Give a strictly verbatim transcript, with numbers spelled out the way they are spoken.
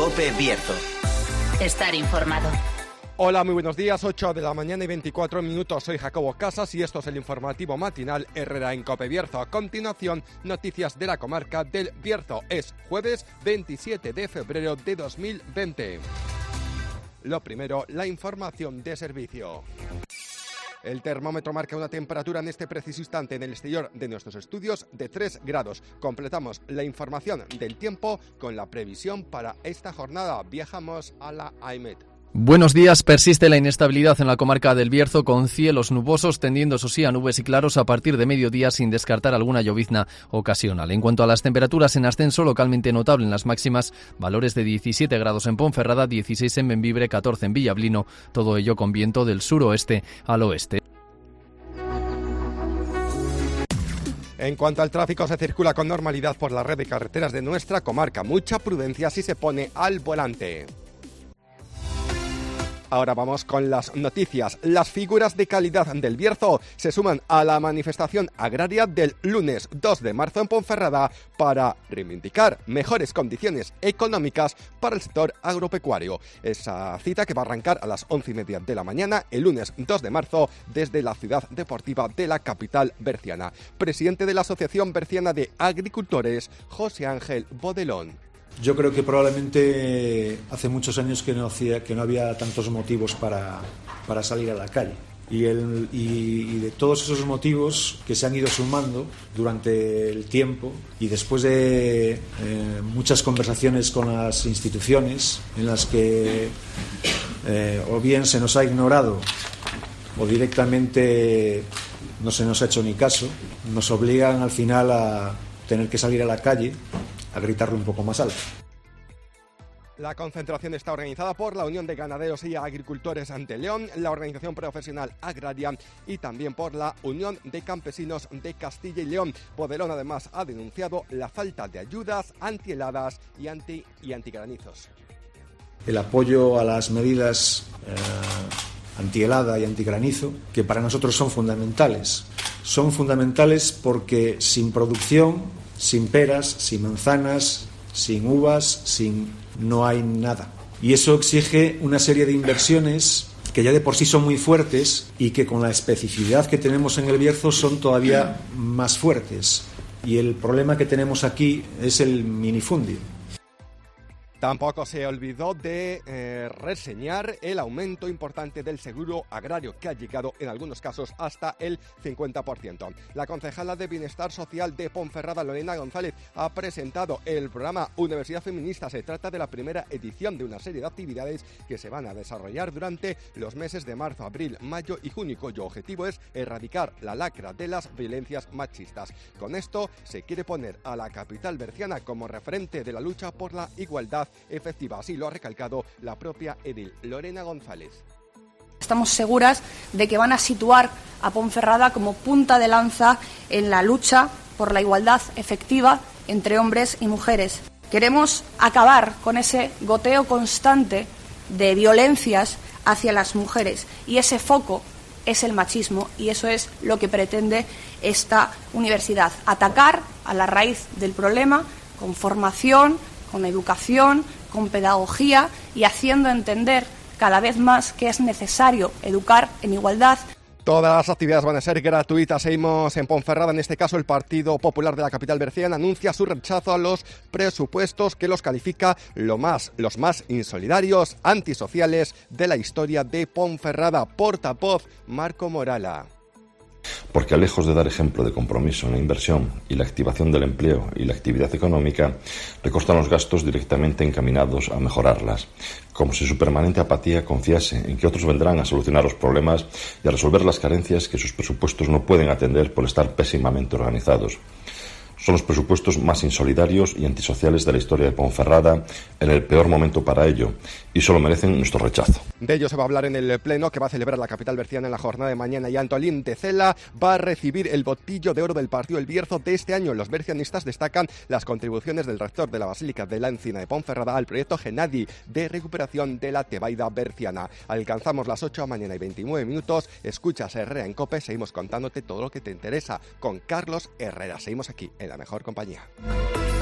COPE Bierzo. Estar informado. Hola, muy buenos días, ocho de la mañana y veinticuatro minutos. Soy Jacobo Casas y esto es el informativo matinal Herrera en COPE Bierzo. A continuación, noticias de la comarca del Bierzo. Es jueves veintisiete de febrero de dos mil veinte. Lo primero, la información de servicio. El termómetro marca una temperatura en este preciso instante en el exterior de nuestros estudios de tres grados. Completamos la información del tiempo con la previsión para esta jornada. Viajamos a la AEMET. Buenos días. Persiste la inestabilidad en la comarca del Bierzo con cielos nubosos tendiendo, eso sí, a nubes y claros a partir de mediodía sin descartar alguna llovizna ocasional. En cuanto a las temperaturas, en ascenso localmente notable en las máximas, valores de diecisiete grados en Ponferrada, dieciséis en Bembibre, catorce en Villablino, todo ello con viento del suroeste al oeste. En cuanto al tráfico, se circula con normalidad por la red de carreteras de nuestra comarca. Mucha prudencia si se pone al volante. Ahora vamos con las noticias. Las figuras de calidad del Bierzo se suman a la manifestación agraria del lunes dos de marzo en Ponferrada para reivindicar mejores condiciones económicas para el sector agropecuario. Esa cita que va a arrancar a las once y media de la mañana el lunes dos de marzo desde la ciudad deportiva de la capital berciana. Presidente de la Asociación Berciana de Agricultores, José Ángel Bodelón. Yo creo que probablemente hace muchos años que no, hacía, que no había tantos motivos para, para salir a la calle. Y, el, y, y de todos esos motivos que se han ido sumando durante el tiempo y después de eh, muchas conversaciones con las instituciones en las que eh, o bien se nos ha ignorado o directamente no se nos ha hecho ni caso, nos obligan al final a tener que salir a la calle a gritarlo un poco más alto. La concentración está organizada por la Unión de Ganaderos y Agricultores ante León, la Organización Profesional Agraria y también por la Unión de Campesinos de Castilla y León. Bodelón además ha denunciado la falta de ayudas antiheladas y anti y antigranizos. El apoyo a las medidas eh, antihelada y antigranizo, que para nosotros son fundamentales. Son fundamentales porque sin producción, sin peras, sin manzanas, sin uvas, sin no hay nada. Y eso exige una serie de inversiones que ya de por sí son muy fuertes y que con la especificidad que tenemos en el Bierzo son todavía más fuertes. Y el problema que tenemos aquí es el minifundio. Tampoco se olvidó de eh, reseñar el aumento importante del seguro agrario, que ha llegado en algunos casos hasta el cincuenta por ciento. La concejala de Bienestar Social de Ponferrada, Lorena González, ha presentado el programa Universidad Feminista. Se trata de la primera edición de una serie de actividades que se van a desarrollar durante los meses de marzo, abril, mayo y junio, cuyo objetivo es erradicar la lacra de las violencias machistas. Con esto se quiere poner a la capital berciana como referente de la lucha por la igualdad efectiva. Así lo ha recalcado la propia edil Lorena González. Estamos seguras de que van a situar a Ponferrada como punta de lanza en la lucha por la igualdad efectiva entre hombres y mujeres. Queremos acabar con ese goteo constante de violencias hacia las mujeres y ese foco es el machismo y eso es lo que pretende esta universidad, atacar a la raíz del problema con formación, con educación, con pedagogía y haciendo entender cada vez más que es necesario educar en igualdad. Todas las actividades van a ser gratuitas. Seguimos en Ponferrada. En este caso, el Partido Popular de la capital berciana anuncia su rechazo a los presupuestos que los califica lo más, los más insolidarios, antisociales de la historia de Ponferrada. Portavoz Marco Morala. Porque lejos de dar ejemplo de compromiso en la inversión y la activación del empleo y la actividad económica, recortan los gastos directamente encaminados a mejorarlas, como si su permanente apatía confiase en que otros vendrán a solucionar los problemas y a resolver las carencias que sus presupuestos no pueden atender por estar pésimamente organizados. Son los presupuestos más insolidarios y antisociales de la historia de Ponferrada en el peor momento para ello y solo merecen nuestro rechazo. De ello se va a hablar en el pleno que va a celebrar la capital berciana en la jornada de mañana y Antolín Tecela va a recibir el botillo de oro del partido El Bierzo de este año. Los bercianistas destacan las contribuciones del rector de la Basílica de la Encina de Ponferrada al proyecto Genadi de recuperación de la Tebaida berciana. Alcanzamos las ocho de la mañana y veintinueve minutos. Escuchas Herrera en COPE. Seguimos contándote todo lo que te interesa con Carlos Herrera. Seguimos aquí en la mejor compañía.